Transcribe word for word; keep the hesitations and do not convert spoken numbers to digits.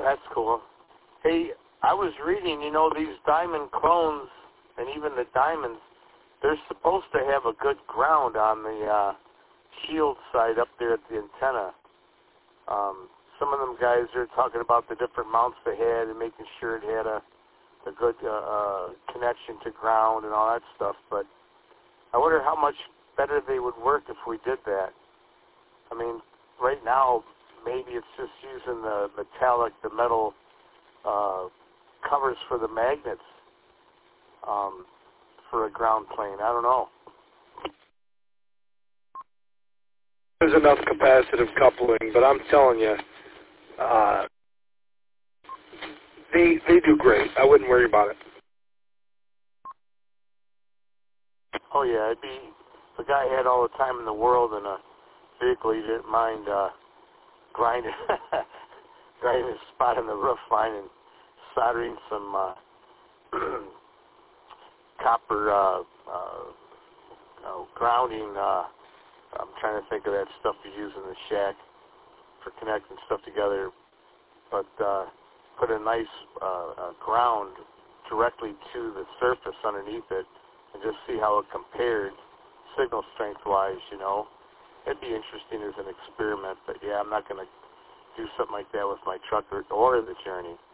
that's cool. Hey, I was reading, you know, these diamond clones and even the diamonds, they're supposed to have a good ground on the uh, shield side up there at the antenna. Um, some of them guys are talking about the different mounts they had and making sure it had a, a good uh, uh, connection to ground and all that stuff. But I wonder how much better they would work if we did that. I mean, right now, maybe it's just using the metallic, the metal uh, covers for the magnets um, for a ground plane. I don't know. There's enough capacitive coupling, but I'm telling you, uh, they they do great. I wouldn't worry about it. Oh yeah, it'd be, the guy had all the time in the world in a vehicle. He didn't mind uh, grinding, grinding a spot in the roof line and soldering some uh, copper uh, uh, oh, grounding. Uh, I'm trying to think of that stuff you use in the shack for connecting stuff together. But uh, put a nice uh, uh, ground directly to the surface underneath it and just see how it compared signal strength-wise, you know. It'd be interesting as an experiment, but yeah, I'm not going to do something like that with my truck or, or the Journey.